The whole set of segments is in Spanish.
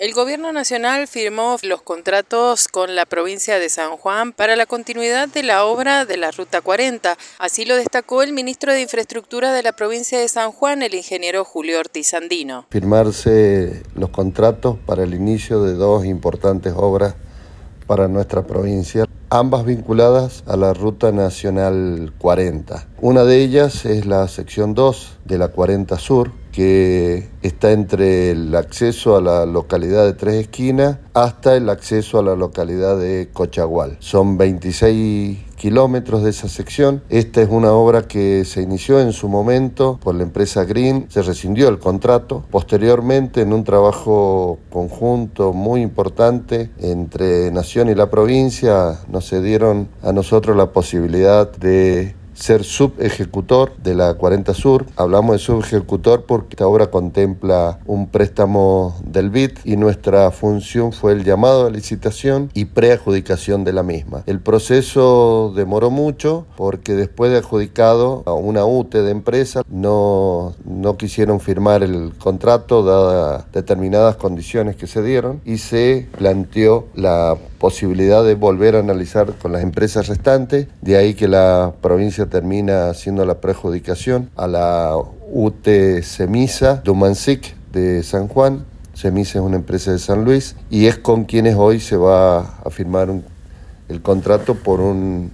El Gobierno Nacional firmó los contratos con la provincia de San Juan para la continuidad de la obra de la Ruta 40. Así lo destacó el ministro de Infraestructura de la provincia de San Juan, el ingeniero Julio Ortiz Andino. Firmarse los contratos para el inicio de dos importantes obras para nuestra provincia, ambas vinculadas a la Ruta Nacional 40. Una de ellas es la sección 2 de la 40 Sur, que está entre el acceso a la localidad de Tres Esquinas hasta el acceso a la localidad de Cochagual. Son 26 kilómetros de esa sección. Esta es una obra que se inició en su momento por la empresa Green, se rescindió el contrato. Posteriormente, en un trabajo conjunto muy importante entre Nación y la provincia, nos cedieron a nosotros la posibilidad de ser subejecutor de la 40 Sur. Hablamos de subejecutor porque esta obra contempla un préstamo del BID y nuestra función fue el llamado a licitación y preadjudicación de la misma. El proceso demoró mucho porque después de adjudicado a una UTE de empresa no quisieron firmar el contrato dadas determinadas condiciones que se dieron y se planteó la posibilidad de volver a analizar con las empresas restantes, de ahí que la provincia termina haciendo la preadjudicación a la UTE Semisa Dumansic de San Juan. Semisa es una empresa de San Luis y es con quienes hoy se va a firmar el contrato por un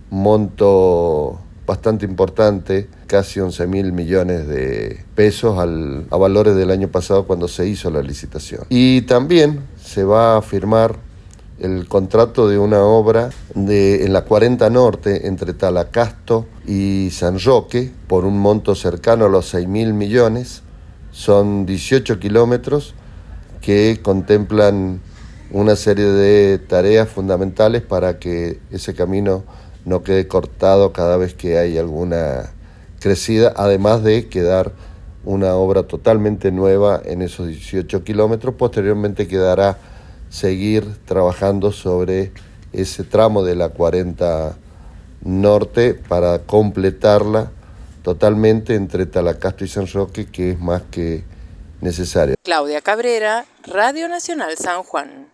monto bastante importante, casi 11.000 millones de pesos a valores del año pasado cuando se hizo la licitación. Y también se va a firmar el contrato de una obra en la 40 Norte entre Talacasto y San Roque por un monto cercano a los 6.000 millones. Son 18 kilómetros que contemplan una serie de tareas fundamentales para que ese camino no quede cortado cada vez que hay alguna crecida, además de quedar una obra totalmente nueva en esos 18 kilómetros. Posteriormente quedará seguir trabajando sobre ese tramo de la 40 Norte para completarla totalmente entre Talacasto y San Roque, que es más que necesario. Claudia Cabrera, Radio Nacional San Juan.